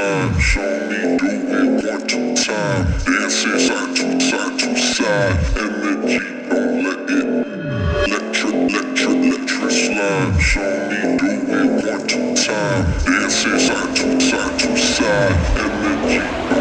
slide. Show me do it one, two time. Dancing side to side to side. Energy, don't let it. Electric slide. Show me do it one, two time. Dancing side to side to side. Energy.